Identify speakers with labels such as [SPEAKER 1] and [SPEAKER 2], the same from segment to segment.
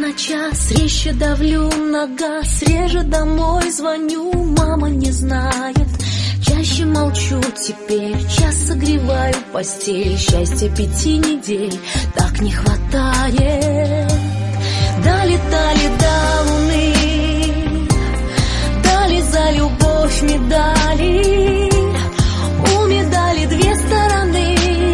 [SPEAKER 1] на час, резче давлю на газ, реже домой звоню, мама не знает. Чаще молчу теперь, час согреваю постель. Счастья 5 недель так не хватает. Долетали до луны, дали за любовь медали. У медали 2 стороны,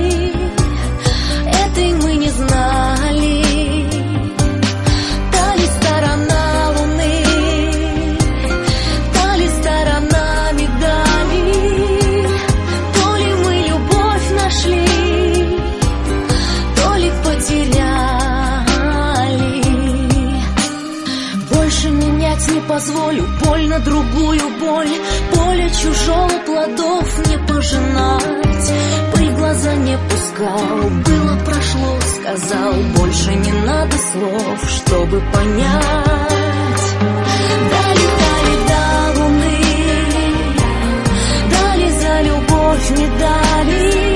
[SPEAKER 1] этой мы не знали. Та ли сторона луны, та ли сторона медали. То ли мы любовь нашли, то ли потеряли. Больше менять не позволю, боль на другую боль. Поле чужого плодов не пожинать. Пыль в глаза не пускал, было прошло, сказал. Больше не надо слов, чтобы понять. Долетали до луны, дали за любовь медали.